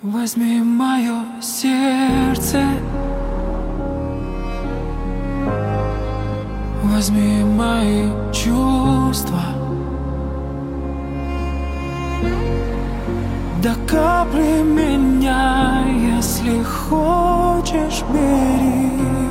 Возьми мое сердце, возьми мои чувства, до капли меня, если хочешь, бери.